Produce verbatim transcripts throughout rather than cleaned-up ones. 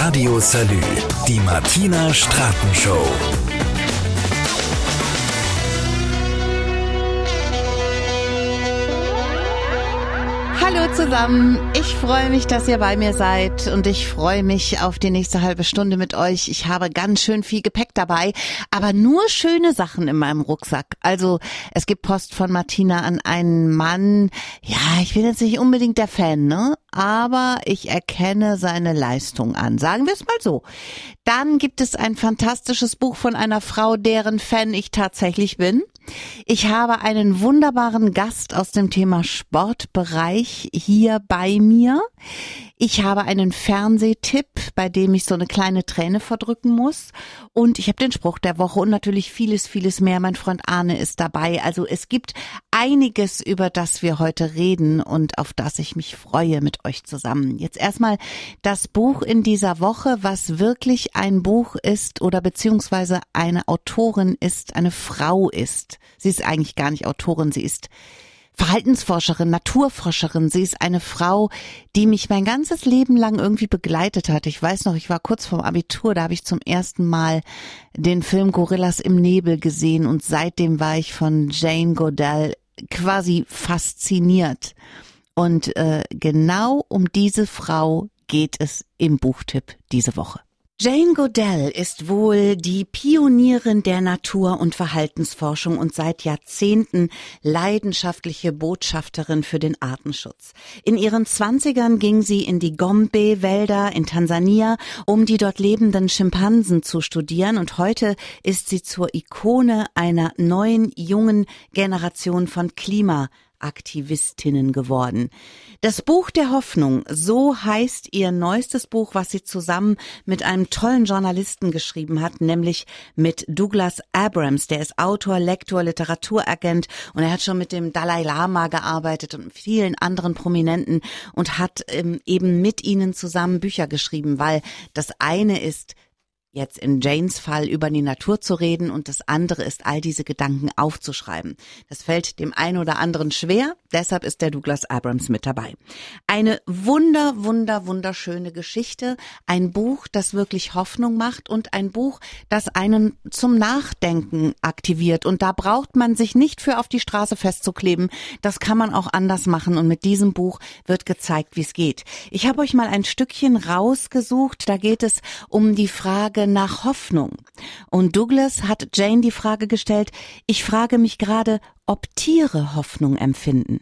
Radio Salü, die Martina Straten Show. Hallo zusammen, ich freue mich, dass ihr bei mir seid und ich freue mich auf die nächste halbe Stunde mit euch. Ich habe ganz schön viel Gepäck dabei, aber nur schöne Sachen in meinem Rucksack. Also es gibt Post von Martina an einen Mann. Ja, ich bin jetzt nicht unbedingt der Fan, ne? Aber ich erkenne seine Leistung an. Sagen wir es mal so. Dann gibt es ein fantastisches Buch von einer Frau, deren Fan ich tatsächlich bin. Ich habe einen wunderbaren Gast aus dem Thema Sportbereich hier bei mir. Ich habe einen Fernsehtipp, bei dem ich so eine kleine Träne verdrücken muss. Und ich habe den Spruch der Woche und natürlich vieles, vieles mehr. Mein Freund Arne ist dabei. Also es gibt einiges, über das wir heute reden und auf das ich mich freue mit euch zusammen. Jetzt erstmal das Buch in dieser Woche, was wirklich ein Buch ist oder beziehungsweise eine Autorin ist, eine Frau ist. Sie ist eigentlich gar nicht Autorin, sie ist Verhaltensforscherin, Naturforscherin. Sie ist eine Frau, die mich mein ganzes Leben lang irgendwie begleitet hat. Ich weiß noch, ich war kurz vorm Abitur, da habe ich zum ersten Mal den Film Gorillas im Nebel gesehen und seitdem war ich von Jane Goodall quasi fasziniert. Und äh, genau um diese Frau geht es im Buchtipp diese Woche. Jane Goodall ist wohl die Pionierin der Natur- und Verhaltensforschung und seit Jahrzehnten leidenschaftliche Botschafterin für den Artenschutz. In ihren Zwanzigern ging sie in die Gombe-Wälder in Tansania, um die dort lebenden Schimpansen zu studieren, und heute ist sie zur Ikone einer neuen, jungen Generation von Klima Aktivistinnen geworden. Das Buch der Hoffnung, so heißt ihr neuestes Buch, was sie zusammen mit einem tollen Journalisten geschrieben hat, nämlich mit Douglas Abrams. Der ist Autor, Lektor, Literaturagent und er hat schon mit dem Dalai Lama gearbeitet und vielen anderen Prominenten und hat ähm, eben mit ihnen zusammen Bücher geschrieben, weil das eine ist, jetzt in Janes Fall über die Natur zu reden und das andere ist, all diese Gedanken aufzuschreiben. Das fällt dem einen oder anderen schwer, deshalb ist der Douglas Abrams mit dabei. Eine wunder, wunder, wunderschöne Geschichte, ein Buch, das wirklich Hoffnung macht und ein Buch, das einen zum Nachdenken aktiviert, und da braucht man sich nicht für auf die Straße festzukleben, das kann man auch anders machen, und mit diesem Buch wird gezeigt, wie es geht. Ich habe euch mal ein Stückchen rausgesucht, da geht es um die Frage nach Hoffnung. Und Douglas hat Jane die Frage gestellt, ich frage mich gerade, ob Tiere Hoffnung empfinden.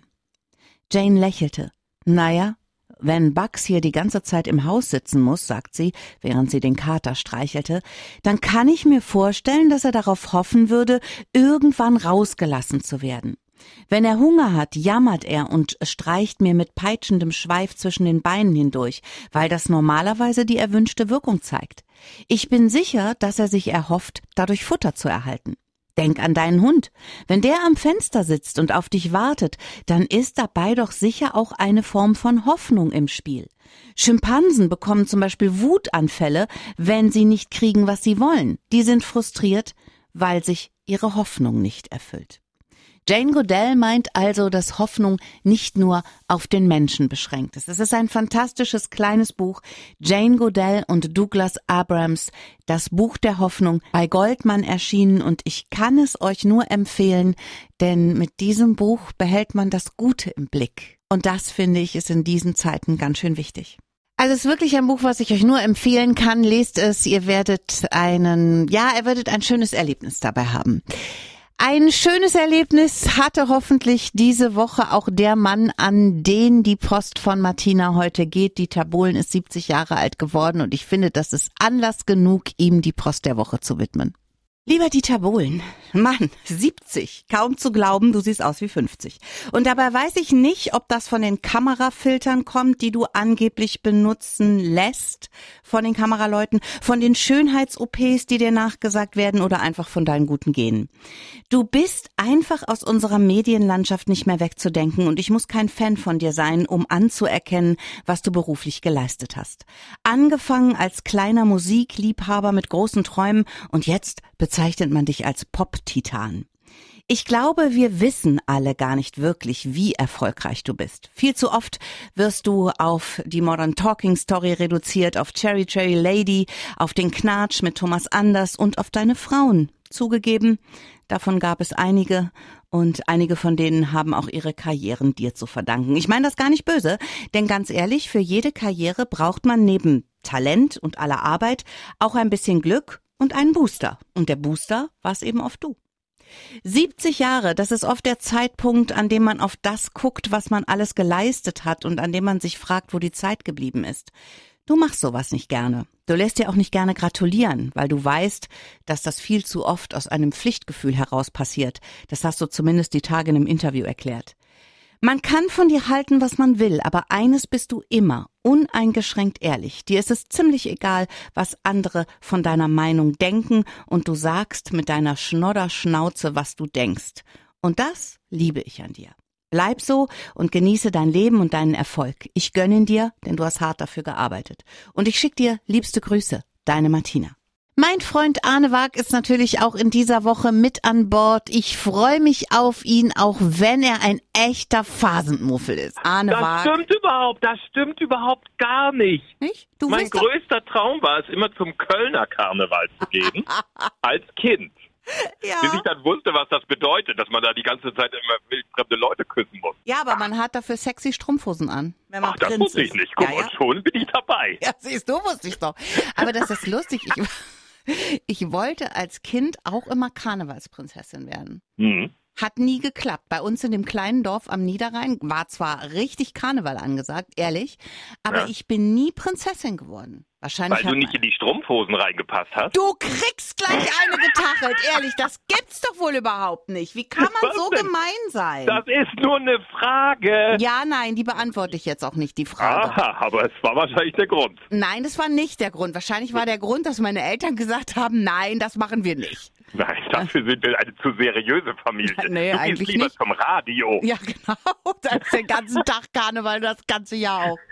Jane lächelte. Naja, wenn Bugs hier die ganze Zeit im Haus sitzen muss, sagt sie, während sie den Kater streichelte, dann kann ich mir vorstellen, dass er darauf hoffen würde, irgendwann rausgelassen zu werden. Wenn er Hunger hat, jammert er und streicht mir mit peitschendem Schweif zwischen den Beinen hindurch, weil das normalerweise die erwünschte Wirkung zeigt. Ich bin sicher, dass er sich erhofft, dadurch Futter zu erhalten. Denk an deinen Hund. Wenn der am Fenster sitzt und auf dich wartet, dann ist dabei doch sicher auch eine Form von Hoffnung im Spiel. Schimpansen bekommen zum Beispiel Wutanfälle, wenn sie nicht kriegen, was sie wollen. Die sind frustriert, weil sich ihre Hoffnung nicht erfüllt. Jane Goodall meint also, dass Hoffnung nicht nur auf den Menschen beschränkt ist. Es ist ein fantastisches kleines Buch, Jane Goodall und Douglas Abrams, das Buch der Hoffnung, bei Goldman erschienen, und ich kann es euch nur empfehlen, denn mit diesem Buch behält man das Gute im Blick. Und das, finde ich, ist in diesen Zeiten ganz schön wichtig. Also es ist wirklich ein Buch, was ich euch nur empfehlen kann. Lest es, ihr werdet einen, ja, ihr werdet ein schönes Erlebnis dabei haben. Ein schönes Erlebnis hatte hoffentlich diese Woche auch der Mann, an den die Post von Martina heute geht. Dieter Bohlen ist siebzig Jahre alt geworden und ich finde, das ist Anlass genug, ihm die Post der Woche zu widmen. Lieber Dieter Bohlen, Mann, siebzig, kaum zu glauben, du siehst aus wie fünfzig. Und dabei weiß ich nicht, ob das von den Kamerafiltern kommt, die du angeblich benutzen lässt von den Kameraleuten, von den Schönheits-O Ps, die dir nachgesagt werden, oder einfach von deinen guten Genen. Du bist einfach aus unserer Medienlandschaft nicht mehr wegzudenken und ich muss kein Fan von dir sein, um anzuerkennen, was du beruflich geleistet hast. Angefangen als kleiner Musikliebhaber mit großen Träumen und jetzt bezeichnet man dich als Pop-Titan. Ich glaube, wir wissen alle gar nicht wirklich, wie erfolgreich du bist. Viel zu oft wirst du auf die Modern Talking Story reduziert, auf Cherry Cherry Lady, auf den Knatsch mit Thomas Anders und auf deine Frauen. Zugegeben, davon gab es einige und einige von denen haben auch ihre Karrieren dir zu verdanken. Ich meine das gar nicht böse, denn ganz ehrlich, für jede Karriere braucht man neben Talent und aller Arbeit auch ein bisschen Glück und einen Booster. Und der Booster war's eben oft du. siebzig Jahre, das ist oft der Zeitpunkt, an dem man auf das guckt, was man alles geleistet hat und an dem man sich fragt, wo die Zeit geblieben ist. Du machst sowas nicht gerne. Du lässt dir auch nicht gerne gratulieren, weil du weißt, dass das viel zu oft aus einem Pflichtgefühl heraus passiert. Das hast du zumindest die Tage in einem Interview erklärt. Man kann von dir halten, was man will, aber eines bist du immer, uneingeschränkt ehrlich. Dir ist es ziemlich egal, was andere von deiner Meinung denken und du sagst mit deiner Schnodderschnauze, was du denkst. Und das liebe ich an dir. Bleib so und genieße dein Leben und deinen Erfolg. Ich gönne ihn dir, denn du hast hart dafür gearbeitet. Und ich schicke dir liebste Grüße, deine Martina. Mein Freund Arne Waag ist natürlich auch in dieser Woche mit an Bord. Ich freue mich auf ihn, auch wenn er ein echter Phasendmuffel ist. Arne Das Waag. stimmt überhaupt, das stimmt überhaupt gar nicht. Nicht? Du mein willst doch- größter Traum war es, immer zum Kölner Karneval zu gehen, als Kind. Ja. Bis ich dann wusste, was das bedeutet, dass man da die ganze Zeit immer wildfremde Leute küssen muss. Ja, aber man hat dafür sexy Strumpfhosen an, wenn man Ach, das Prinz wusste ich ist. nicht. Guck, ja, ja. und schon bin ich dabei. Ja, siehst du, wusste ich doch. Aber das ist lustig. Ich, ich wollte als Kind auch immer Karnevalsprinzessin werden. Hm. Hat nie geklappt. Bei uns in dem kleinen Dorf am Niederrhein war zwar richtig Karneval angesagt, ehrlich, aber Ja. ich bin nie Prinzessin geworden. Wahrscheinlich Weil du hat nicht in die Strumpfhosen reingepasst hast. Du kriegst gleich eine getachelt, ehrlich, das gibt's doch wohl überhaupt nicht. Wie kann man Was so denn? gemein sein? Das ist nur eine Frage. Ja, nein, die beantworte ich jetzt auch nicht, die Frage. Aha, aber es war wahrscheinlich der Grund. Nein, das war nicht der Grund. Wahrscheinlich war der Grund, dass meine Eltern gesagt haben, nein, das machen wir nicht. Nein, dafür sind wir eine zu seriöse Familie. Nee, du eigentlich gehst lieber nicht. zum Radio. Ja, genau. Das ist den ganzen Tag Karneval, das ganze Jahr auch.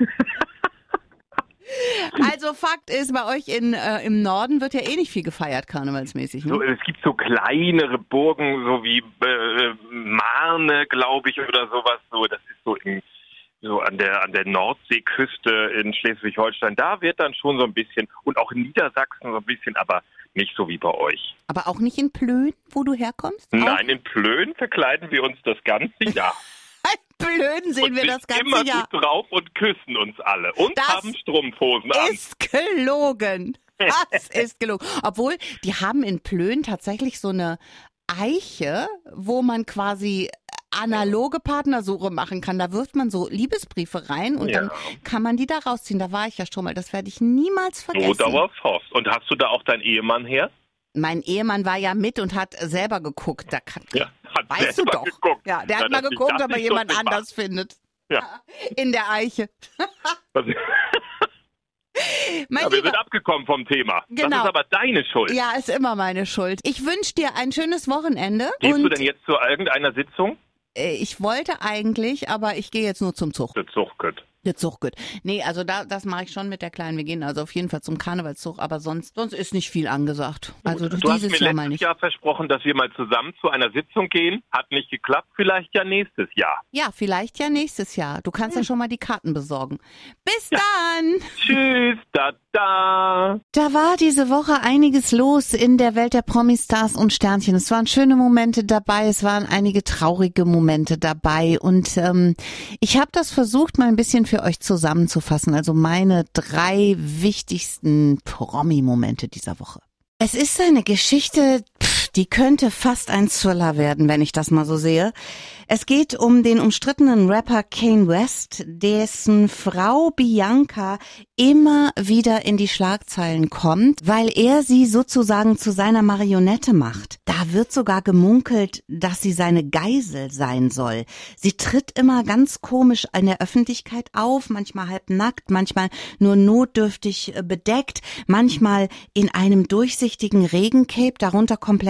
Also Fakt ist, bei euch in, äh, im Norden wird ja eh nicht viel gefeiert, karnevalsmäßig. Ne? So, es gibt so kleinere Burgen, so wie äh, Marne, glaube ich, oder sowas. So, das ist so in, so an der an der Nordseeküste in Schleswig-Holstein. Da wird dann schon so ein bisschen, und auch in Niedersachsen so ein bisschen, aber nicht so wie bei euch. Aber auch nicht in Plön, wo du herkommst? Nein, in Plön verkleiden wir uns das ganze Jahr. In Plön sehen und wir sind das ganze immer Jahr. gut drauf und küssen uns alle. Und Das haben Strumpfhosen an. Ist gelogen. Das ist gelogen. Obwohl, die haben in Plön tatsächlich so eine Eiche, wo man quasi analoge Partnersuche machen kann. Da wirft man so Liebesbriefe rein und Ja. dann kann man die da rausziehen. Da war ich ja schon mal. Das werde ich niemals So vergessen. Dauerforst. Und hast du da auch deinen Ehemann her? Mein Ehemann war ja mit und hat selber geguckt. Da kann, Ja, hat weißt du selber doch. geguckt. Ja, der Ja, hat mal dass ich geguckt, das ob er nicht so jemand schlimm war. anders findet. Ja. In der Eiche. Was- Mein Ja, wir Lieber, sind abgekommen vom Thema. Das Genau. ist aber deine Schuld. ja, ist immer meine Schuld. Ich wünsche dir ein schönes Wochenende. Gehst und du denn jetzt zu irgendeiner Sitzung? äh, ich wollte eigentlich, aber ich gehe jetzt nur zum Zug. Der Zuchtkütt. Der Zug, gut. Nee, also da, das mache ich schon mit der Kleinen. Wir gehen also auf jeden Fall zum Karnevalszug, aber sonst, sonst ist nicht viel angesagt. Also Du hast dieses mir Jahr mal letztes nicht. Jahr versprochen, dass wir mal zusammen zu einer Sitzung gehen. Hat nicht geklappt, vielleicht ja nächstes Jahr. Ja, vielleicht ja nächstes Jahr. Du kannst ja schon mal die Karten besorgen. Bis dann! Tschüss, da, da. Da war diese Woche einiges los in der Welt der Promi-Stars und Sternchen. Es waren schöne Momente dabei, es waren einige traurige Momente dabei und ähm, ich habe das versucht, mal ein bisschen für euch zusammenzufassen. Also meine drei wichtigsten Promi-Momente dieser Woche. Es ist eine Geschichte, pff, die könnte fast ein Thriller werden, wenn ich das mal so sehe. Es geht um den umstrittenen Rapper Kanye West, dessen Frau Bianca immer wieder in die Schlagzeilen kommt, weil er sie sozusagen zu seiner Marionette macht. Da wird sogar gemunkelt, dass sie seine Geisel sein soll. Sie tritt immer ganz komisch in der Öffentlichkeit auf, manchmal halb nackt, manchmal nur notdürftig bedeckt, manchmal in einem durchsichtigen Regencape, darunter komplett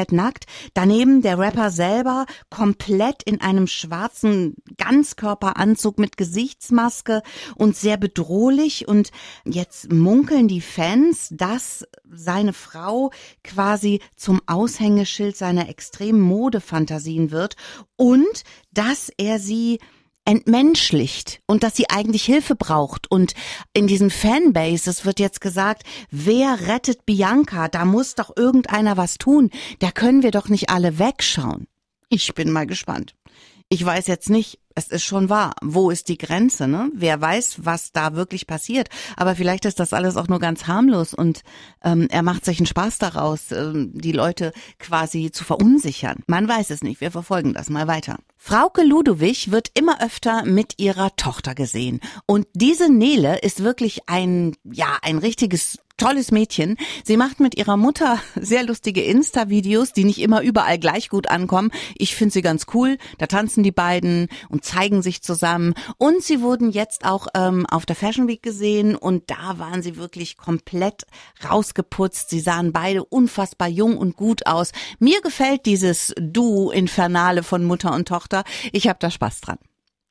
komplett nackt. Daneben der Rapper selber komplett in einem schwarzen Ganzkörperanzug mit Gesichtsmaske und sehr bedrohlich. Und jetzt munkeln die Fans, dass seine Frau quasi zum Aushängeschild seiner extremen Modefantasien wird und dass er sie entmenschlicht und dass sie eigentlich Hilfe braucht. Und in diesen Fanbases wird jetzt gesagt, wer rettet Bianca? Da muss doch irgendeiner was tun. Da können wir doch nicht alle wegschauen. Ich bin mal gespannt. Ich weiß jetzt nicht, es ist schon wahr, wo ist die Grenze, ne? Wer weiß, was da wirklich passiert. Aber vielleicht ist das alles auch nur ganz harmlos und ähm, er macht sich einen Spaß daraus, ähm, die Leute quasi zu verunsichern. Man weiß es nicht, wir verfolgen das mal weiter. Frauke Ludowig wird immer öfter mit ihrer Tochter gesehen. Und diese Nele ist wirklich ein, ja, ein richtiges tolles Mädchen. Sie macht mit ihrer Mutter sehr lustige Insta-Videos, die nicht immer überall gleich gut ankommen. Ich finde sie ganz cool. Da tanzen die beiden und zeigen sich zusammen. Und sie wurden jetzt auch ähm, auf der Fashion Week gesehen und da waren sie wirklich komplett rausgeputzt. Sie sahen beide unfassbar jung und gut aus. Mir gefällt dieses Duo Infernale von Mutter und Tochter. Ich habe da Spaß dran.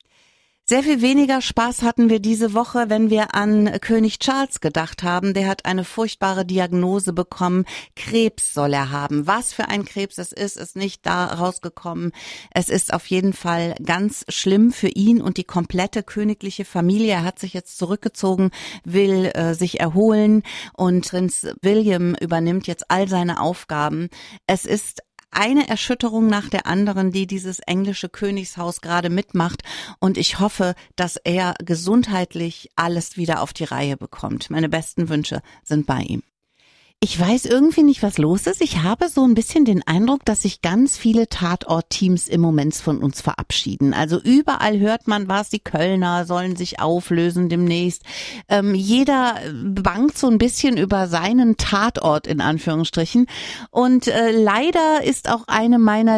Sehr viel weniger Spaß hatten wir diese Woche, wenn wir an König Charles gedacht haben. Der hat eine furchtbare Diagnose bekommen. Krebs soll er haben. Was für ein Krebs es ist, ist nicht da rausgekommen. Es ist auf jeden Fall ganz schlimm für ihn und die komplette königliche Familie. Er hat sich jetzt zurückgezogen, will äh, sich erholen und Prinz William übernimmt jetzt all seine Aufgaben. Es ist eine Erschütterung nach der anderen, die dieses englische Königshaus gerade mitmacht. Und ich hoffe, dass er gesundheitlich alles wieder auf die Reihe bekommt. Meine besten Wünsche sind bei ihm. Ich weiß irgendwie nicht, was los ist. Ich habe so ein bisschen den Eindruck, dass sich ganz viele Tatort-Teams im Moment von uns verabschieden. Also überall hört man was, die Kölner sollen sich auflösen demnächst. Ähm, jeder bangt so ein bisschen über seinen Tatort in Anführungsstrichen. Und äh, leider ist auch eine meiner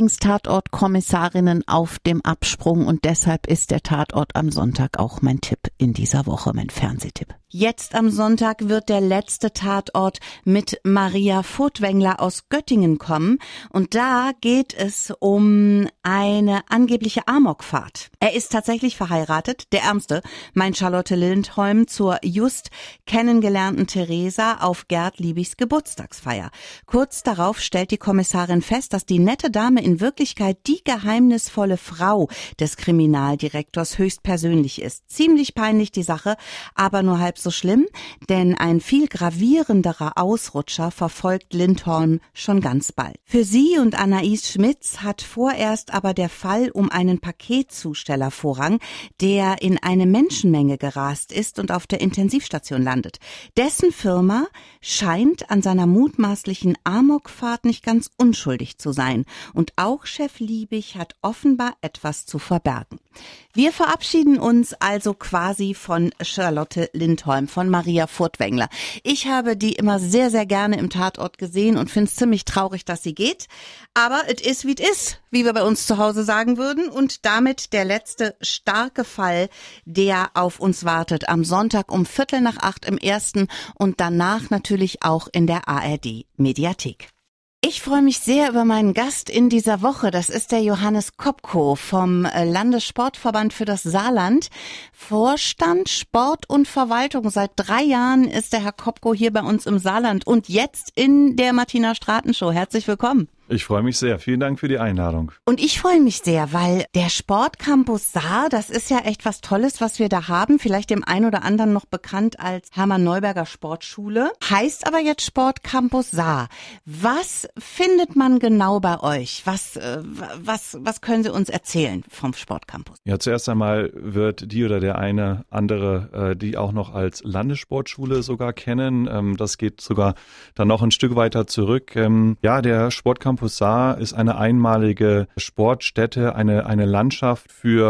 Lieblingstatort-Kommissarinnen auf dem Absprung. Und deshalb ist der Tatort am Sonntag auch mein Tipp in dieser Woche, mein Fernsehtipp. Jetzt am Sonntag wird der letzte Tatort mit Maria Furtwängler aus Göttingen kommen und da geht es um eine angebliche Amokfahrt. Er ist tatsächlich verheiratet, der Ärmste, meint Charlotte Lindholm zur just kennengelernten Theresa auf Gerd Liebigs Geburtstagsfeier. Kurz darauf stellt die Kommissarin fest, dass die nette Dame in Wirklichkeit die geheimnisvolle Frau des Kriminaldirektors höchstpersönlich ist. Ziemlich peinlich die Sache, aber nur halb so schlimm, denn ein viel gravierenderer Ausrutscher verfolgt Lindholm schon ganz bald. Für sie und Anais Schmitz hat vorerst aber der Fall um einen Paketzusteller Vorrang, der in eine Menschenmenge gerast ist und auf der Intensivstation landet. Dessen Firma scheint an seiner mutmaßlichen Amokfahrt nicht ganz unschuldig zu sein und auch Chef Liebig hat offenbar etwas zu verbergen. Wir verabschieden uns also quasi von Charlotte Lindholm, von Maria Furtwängler. Ich habe die immer sehr, sehr gerne im Tatort gesehen und finde es ziemlich traurig, dass sie geht. Aber it is wie it is, wie wir bei uns zu Hause sagen würden. Und damit der letzte starke Fall, der auf uns wartet. Am Sonntag um Viertel nach acht im Ersten und danach natürlich auch in der A R D-Mediathek. Ich freue mich sehr über meinen Gast in dieser Woche. Das ist der Johannes Kopko vom Landessportverband für das Saarland. Vorstand Sport und Verwaltung. Seit drei Jahren ist der Herr Kopko hier bei uns im Saarland und jetzt in der Martina Straten-Show. Herzlich willkommen. Ich freue mich sehr. Vielen Dank für die Einladung. Und ich freue mich sehr, weil der Sportcampus Saar, das ist ja echt was Tolles, was wir da haben. Vielleicht dem einen oder anderen noch bekannt als Hermann-Neuberger Sportschule. Heißt aber jetzt Sportcampus Saar. Was findet man genau bei euch? Was, äh, was, was können Sie uns erzählen vom Sportcampus? Ja, zuerst einmal wird die oder der eine andere, äh, die auch noch als Landessportschule sogar kennen. Ähm, das geht sogar dann noch ein Stück weiter zurück. Ähm, ja, der Sportcampus Saar ist eine einmalige Sportstätte, eine, eine Landschaft für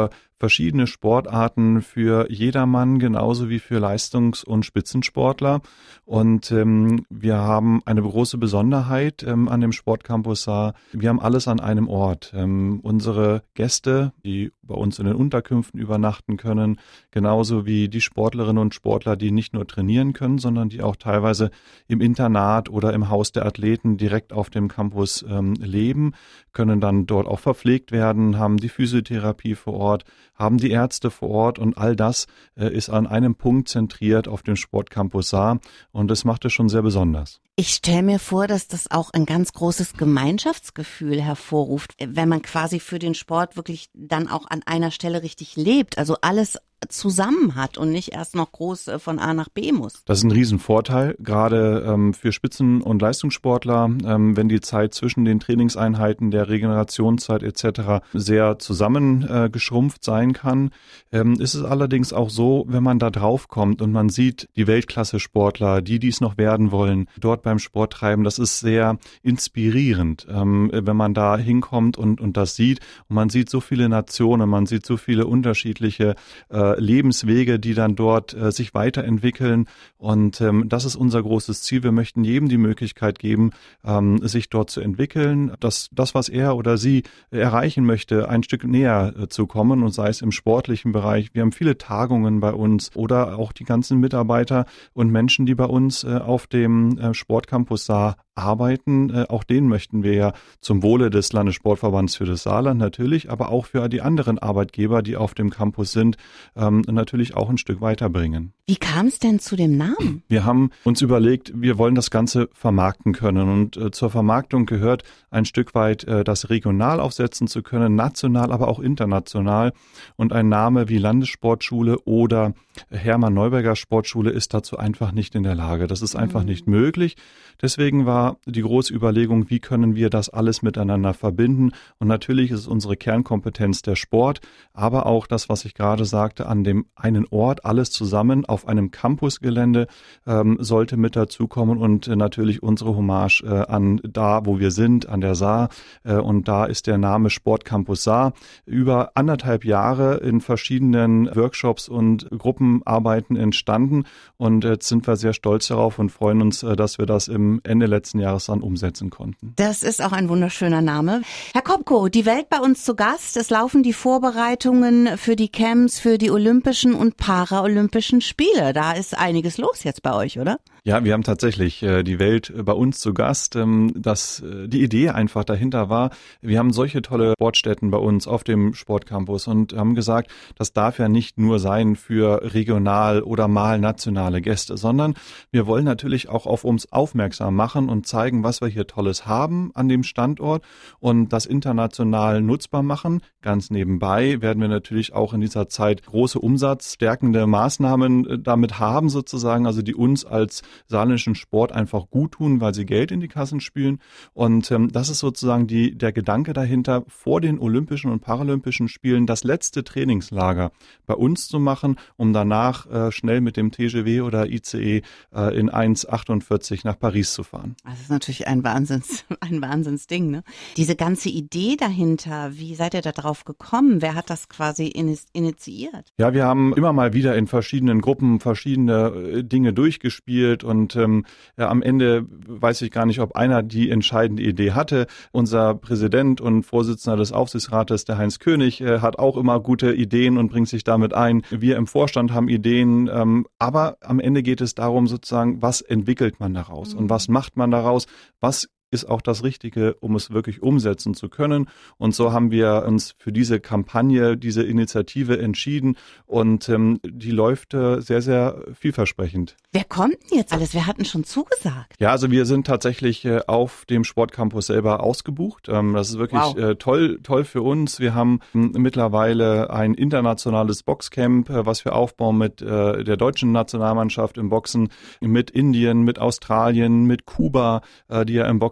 verschiedene Sportarten für jedermann, genauso wie für Leistungs- und Spitzensportler. Und ähm, wir haben eine große Besonderheit ähm, an dem Sportcampus Saar. Wir haben alles an einem Ort. Ähm, unsere Gäste, die bei uns in den Unterkünften übernachten können, genauso wie die Sportlerinnen und Sportler, die nicht nur trainieren können, sondern die auch teilweise im Internat oder im Haus der Athleten direkt auf dem Campus ähm, leben, können dann dort auch verpflegt werden, haben die Physiotherapie vor Ort, haben die Ärzte vor Ort und all das äh, ist an einem Punkt zentriert auf dem Sportcampus Saar und das macht es schon sehr besonders. Ich stelle mir vor, dass das auch ein ganz großes Gemeinschaftsgefühl hervorruft, wenn man quasi für den Sport wirklich dann auch an einer Stelle richtig lebt, also alles zusammen hat und nicht erst noch groß von A nach B muss. Das ist ein Riesenvorteil, gerade ähm, für Spitzen- und Leistungssportler, ähm, wenn die Zeit zwischen den Trainingseinheiten, der Regenerationszeit et cetera sehr zusammengeschrumpft äh, sein kann. Ähm, ist es allerdings auch so, wenn man da drauf kommt und man sieht die Weltklasse-Sportler, die dies noch werden wollen, dort beim Sport treiben, das ist sehr inspirierend, ähm, wenn man da hinkommt und, und das sieht. Und man sieht so viele Nationen, man sieht so viele unterschiedliche äh, Lebenswege, die dann dort äh, sich weiterentwickeln und ähm, das ist unser großes Ziel. Wir möchten jedem die Möglichkeit geben, ähm, sich dort zu entwickeln, dass das, was er oder sie erreichen möchte, ein Stück näher äh, zu kommen und sei es im sportlichen Bereich. Wir haben viele Tagungen bei uns oder auch die ganzen Mitarbeiter und Menschen, die bei uns äh, auf dem äh, Sportcampus Saar arbeiten. Äh, auch denen möchten wir ja zum Wohle des Landessportverbands für das Saarland natürlich, aber auch für die anderen Arbeitgeber, die auf dem Campus sind, ähm, natürlich auch ein Stück weiterbringen. Wie kam es denn zu dem Namen? Wir haben uns überlegt, wir wollen das Ganze vermarkten können und äh, zur Vermarktung gehört ein Stück weit äh, das regional aufsetzen zu können, national, aber auch international und ein Name wie Landessportschule oder Hermann-Neuberger Sportschule ist dazu einfach nicht in der Lage. Das ist einfach mhm. nicht möglich. Deswegen war die große Überlegung, wie können wir das alles miteinander verbinden? Und natürlich ist es unsere Kernkompetenz der Sport, aber auch das, was ich gerade sagte, an dem einen Ort, alles zusammen auf einem Campusgelände ähm, sollte mit dazukommen und äh, natürlich unsere Hommage äh, an da, wo wir sind, an der Saar. Äh, und da ist der Name Sportcampus Saar über anderthalb Jahre in verschiedenen Workshops und Gruppenarbeiten entstanden. Und jetzt sind wir sehr stolz darauf und freuen uns, äh, dass wir das im Ende letzten Jahres dann umsetzen konnten. Das ist auch ein wunderschöner Name. Herr Kopko, die Welt bei uns zu Gast. Es laufen die Vorbereitungen für die Camps, für die Olympischen und Paralympischen Spiele. Da ist einiges los jetzt bei euch, oder? Ja, wir haben tatsächlich äh, die Welt bei uns zu Gast. Ähm, das, äh, die Idee einfach dahinter war, wir haben solche tolle Sportstätten bei uns auf dem Sportcampus und haben gesagt, das darf ja nicht nur sein für regional oder mal nationale Gäste, sondern wir wollen natürlich auch auf uns aufmerksam machen und zeigen, was wir hier Tolles haben an dem Standort und das international nutzbar machen. Ganz nebenbei werden wir natürlich auch in dieser Zeit große umsatzstärkende Maßnahmen damit haben sozusagen, also die uns als saarländischen Sport einfach gut tun, weil sie Geld in die Kassen spülen. Und ähm, das ist sozusagen die, der Gedanke dahinter, vor den Olympischen und Paralympischen Spielen das letzte Trainingslager bei uns zu machen, um danach äh, schnell mit dem T G V oder I C E äh, in eins achtundvierzig nach Paris zu fahren. Das ist natürlich ein Wahnsinns, ein Wahnsinnsding, ne? Diese ganze Idee dahinter, wie seid ihr da drauf gekommen? Wer hat das quasi initiiert? Ja, wir haben immer mal wieder in verschiedenen Gruppen verschiedene äh, Dinge durchgespielt und ähm, ja, am Ende weiß ich gar nicht, ob einer die entscheidende Idee hatte. Unser Präsident und Vorsitzender des Aufsichtsrates, der Heinz König, äh, hat auch immer gute Ideen und bringt sich damit ein. Wir im Vorstand haben Ideen, ähm, aber am Ende geht es darum sozusagen, was entwickelt man daraus mhm. und was macht man daraus, was ist auch das Richtige, um es wirklich umsetzen zu können. Und so haben wir uns für diese Kampagne, diese Initiative entschieden und ähm, die läuft äh, sehr, sehr vielversprechend. Wer kommt denn jetzt alles? Wer hat denn schon zugesagt? Ja, also wir sind tatsächlich äh, auf dem Sportcampus selber ausgebucht. Ähm, das ist wirklich wow. äh, toll, toll für uns. Wir haben m, mittlerweile ein internationales Boxcamp, äh, was wir aufbauen mit äh, der deutschen Nationalmannschaft im Boxen, mit Indien, mit Australien, mit Kuba, äh, die ja im Boxen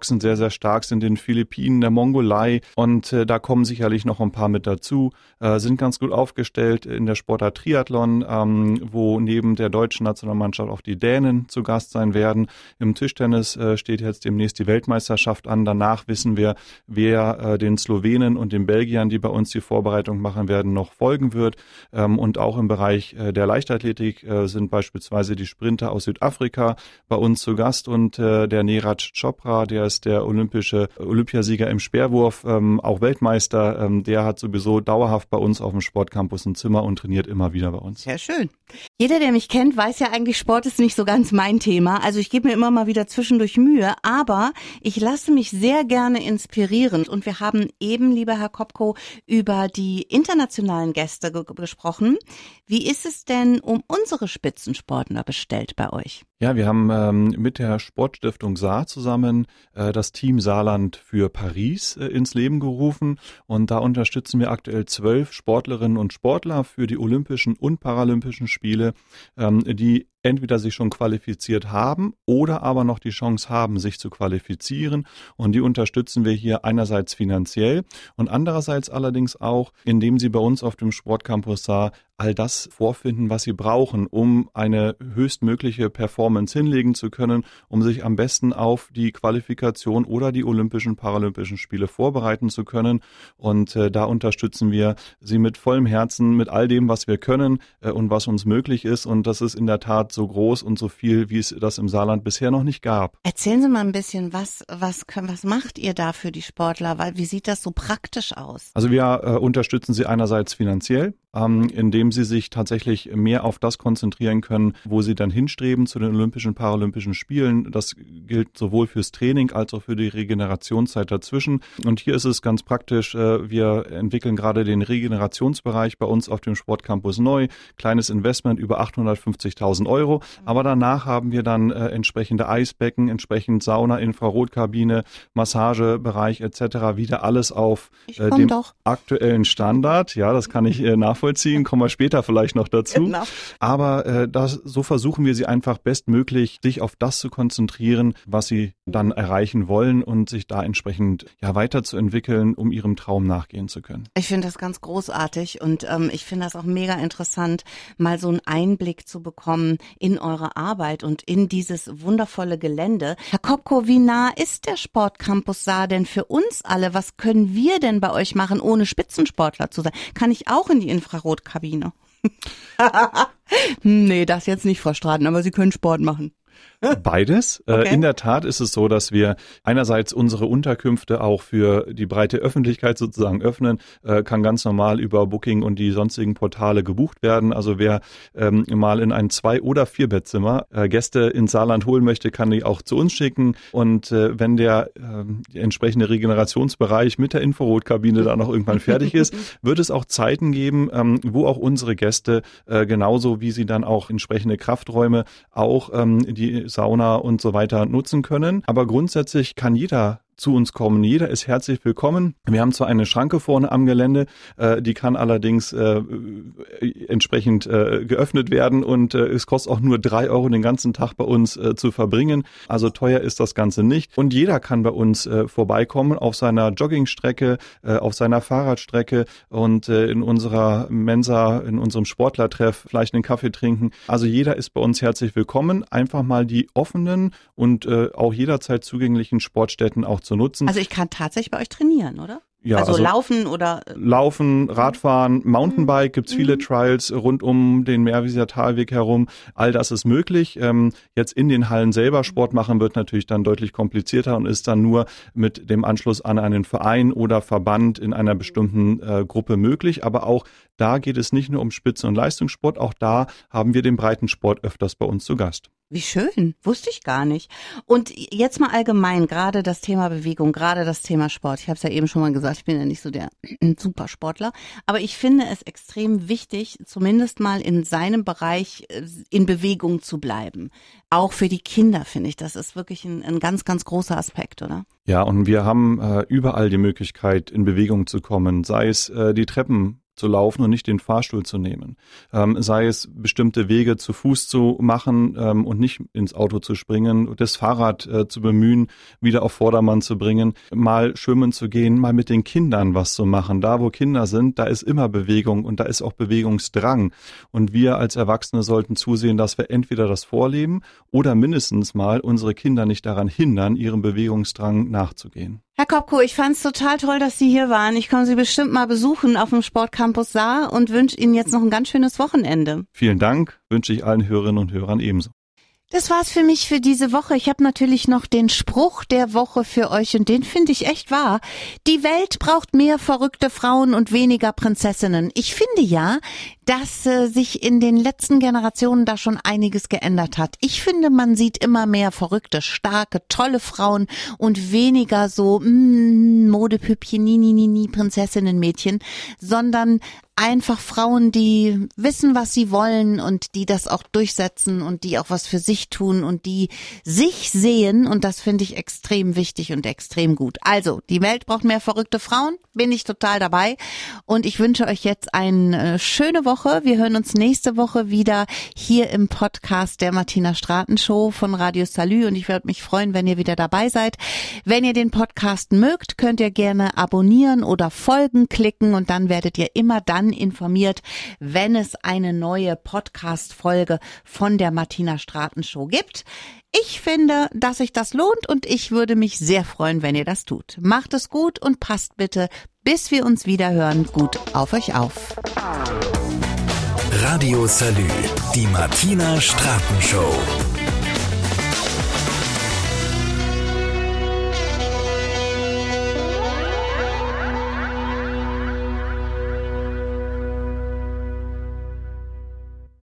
Boxen sehr, sehr stark sind, in den Philippinen, der Mongolei und äh, da kommen sicherlich noch ein paar mit dazu, äh, sind ganz gut aufgestellt in der Sportart Triathlon, ähm, wo neben der deutschen Nationalmannschaft auch die Dänen zu Gast sein werden. Im Tischtennis äh, steht jetzt demnächst die Weltmeisterschaft an. Danach wissen wir, wer äh, den Slowenen und den Belgiern, die bei uns die Vorbereitung machen werden, noch folgen wird. Ähm, und auch im Bereich äh, der Leichtathletik äh, sind beispielsweise die Sprinter aus Südafrika bei uns zu Gast und äh, der Neeraj Chopra, der ist der olympische Olympiasieger im Speerwurf, ähm, auch Weltmeister, ähm, der hat sowieso dauerhaft bei uns auf dem Sportcampus ein Zimmer und trainiert immer wieder bei uns. Sehr schön. Jeder, der mich kennt, weiß ja eigentlich, Sport ist nicht so ganz mein Thema. Also ich gebe mir immer mal wieder zwischendurch Mühe, aber ich lasse mich sehr gerne inspirieren. Und wir haben eben, lieber Herr Kopko, über die internationalen Gäste ge- gesprochen. Wie ist es denn um unsere Spitzensportler bestellt bei euch? Ja, wir haben ähm, mit der Sportstiftung Saar zusammen äh, das Team Saarland für Paris äh, ins Leben gerufen und da unterstützen wir aktuell zwölf Sportlerinnen und Sportler für die Olympischen und Paralympischen Spiele, ähm, die entweder sich schon qualifiziert haben oder aber noch die Chance haben, sich zu qualifizieren. Und die unterstützen wir hier einerseits finanziell und andererseits allerdings auch, indem sie bei uns auf dem Sportcampus Saar all das vorfinden, was sie brauchen, um eine höchstmögliche Performance hinlegen zu können, um sich am besten auf die Qualifikation oder die Olympischen, Paralympischen Spiele vorbereiten zu können. Und äh, da unterstützen wir sie mit vollem Herzen, mit all dem, was wir können äh, und was uns möglich ist. Und das ist in der Tat so groß und so viel, wie es das im Saarland bisher noch nicht gab. Erzählen Sie mal ein bisschen, was was können, was macht ihr da für die Sportler? Weil wie sieht das so praktisch aus? Also wir äh, unterstützen sie einerseits finanziell, ähm, indem sie sich tatsächlich mehr auf das konzentrieren können, wo sie dann hinstreben zu den Olympischen, Paralympischen Spielen. Das gilt sowohl fürs Training als auch für die Regenerationszeit dazwischen. Und hier ist es ganz praktisch, äh, wir entwickeln gerade den Regenerationsbereich bei uns auf dem Sportcampus neu. Kleines Investment über achthundertfünfzigtausend Euro. Aber danach haben wir dann äh, entsprechende Eisbecken, entsprechend Sauna, Infrarotkabine, Massagebereich et cetera. Wieder alles auf äh, dem doch. aktuellen Standard. Ja, das kann ich äh, nachvollziehen. Kommen wir später vielleicht noch dazu. Genau. Aber äh, das, so versuchen wir sie einfach bestmöglich, sich auf das zu konzentrieren, was sie dann erreichen wollen und sich da entsprechend ja weiterzuentwickeln, um ihrem Traum nachgehen zu können. Ich finde das ganz großartig und ähm, ich finde das auch mega interessant, mal so einen Einblick zu bekommen in eure Arbeit und in dieses wundervolle Gelände. Herr Kopko, wie nah ist der Sportcampus Saar denn für uns alle? Was können wir denn bei euch machen, ohne Spitzensportler zu sein? Kann ich auch in die Infrarotkabine? Nee, das jetzt nicht, Frau Straten, aber Sie können Sport machen. Beides. Okay. In der Tat ist es so, dass wir einerseits unsere Unterkünfte auch für die breite Öffentlichkeit sozusagen öffnen, kann ganz normal über Booking und die sonstigen Portale gebucht werden. Also wer ähm, mal in ein Zwei- oder Vierbettzimmer äh, Gäste ins Saarland holen möchte, kann die auch zu uns schicken. Und äh, wenn der äh, entsprechende Regenerationsbereich mit der Infrarotkabine dann auch irgendwann fertig ist, wird es auch Zeiten geben, ähm, wo auch unsere Gäste äh, genauso wie sie dann auch entsprechende Krafträume auch ähm, die Sauna und so weiter nutzen können. Aber grundsätzlich kann jeder zu uns kommen. Jeder ist herzlich willkommen. Wir haben zwar eine Schranke vorne am Gelände, äh, die kann allerdings äh, entsprechend äh, geöffnet werden und äh, es kostet auch nur drei Euro den ganzen Tag bei uns äh, zu verbringen. Also teuer ist das Ganze nicht. Und jeder kann bei uns äh, vorbeikommen auf seiner Joggingstrecke, äh, auf seiner Fahrradstrecke und äh, in unserer Mensa, in unserem Sportlertreff vielleicht einen Kaffee trinken. Also jeder ist bei uns herzlich willkommen. Einfach mal die offenen und äh, auch jederzeit zugänglichen Sportstätten auch zu nutzen. Also ich kann tatsächlich bei euch trainieren, oder? Ja, also, also laufen oder? Laufen, Radfahren, Mountainbike, gibt's viele Mhm. Trials rund um den Meerwieser Talweg herum. All das ist möglich. Ähm, jetzt in den Hallen selber Sport machen wird natürlich dann deutlich komplizierter und ist dann nur mit dem Anschluss an einen Verein oder Verband in einer bestimmten äh, Gruppe möglich. Aber auch da geht es nicht nur um Spitze- und Leistungssport. Auch da haben wir den Breitensport öfters bei uns zu Gast. Wie schön, wusste ich gar nicht. Und jetzt mal allgemein, gerade das Thema Bewegung, gerade das Thema Sport. Ich habe es ja eben schon mal gesagt, ich bin ja nicht so der Supersportler, aber ich finde es extrem wichtig, zumindest mal in seinem Bereich in Bewegung zu bleiben. Auch für die Kinder finde ich, das ist wirklich ein, ein ganz, ganz großer Aspekt, oder? Ja, und wir haben äh, überall die Möglichkeit, in Bewegung zu kommen, sei es äh, die Treppen zu laufen und nicht den Fahrstuhl zu nehmen. Ähm, sei es bestimmte Wege zu Fuß zu machen ähm, und nicht ins Auto zu springen, das Fahrrad äh, zu bemühen, wieder auf Vordermann zu bringen, mal schwimmen zu gehen, mal mit den Kindern was zu machen. Da, wo Kinder sind, da ist immer Bewegung und da ist auch Bewegungsdrang. Und wir als Erwachsene sollten zusehen, dass wir entweder das vorleben oder mindestens mal unsere Kinder nicht daran hindern, ihrem Bewegungsdrang nachzugehen. Herr Kopko, ich fand's total toll, dass Sie hier waren. Ich komme Sie bestimmt mal besuchen auf dem Sportcampus Saar und wünsche Ihnen jetzt noch ein ganz schönes Wochenende. Vielen Dank, wünsche ich allen Hörerinnen und Hörern ebenso. Das war's für mich für diese Woche. Ich habe natürlich noch den Spruch der Woche für euch und den finde ich echt wahr. Die Welt braucht mehr verrückte Frauen und weniger Prinzessinnen. Ich finde ja, dass äh, sich in den letzten Generationen da schon einiges geändert hat. Ich finde, man sieht immer mehr verrückte, starke, tolle Frauen und weniger so mm, Modepüppchen, ni, ni, ni, ni, Prinzessinnenmädchen, sondern einfach Frauen, die wissen, was sie wollen und die das auch durchsetzen und die auch was für sich tun und die sich sehen, und das finde ich extrem wichtig und extrem gut. Also, die Welt braucht mehr verrückte Frauen, bin ich total dabei, und ich wünsche euch jetzt eine schöne Woche. Wir hören uns nächste Woche wieder hier im Podcast der Martina Straten Show von Radio Salü, und ich würde mich freuen, wenn ihr wieder dabei seid. Wenn ihr den Podcast mögt, könnt ihr gerne abonnieren oder folgen klicken, und dann werdet ihr immer dann informiert, wenn es eine neue Podcast-Folge von der Martina Straten Show gibt. Ich finde, dass sich das lohnt, und ich würde mich sehr freuen, wenn ihr das tut. Macht es gut und passt bitte, bis wir uns wieder hören, gut auf euch auf. Radio Salü, die Martina Straten Show.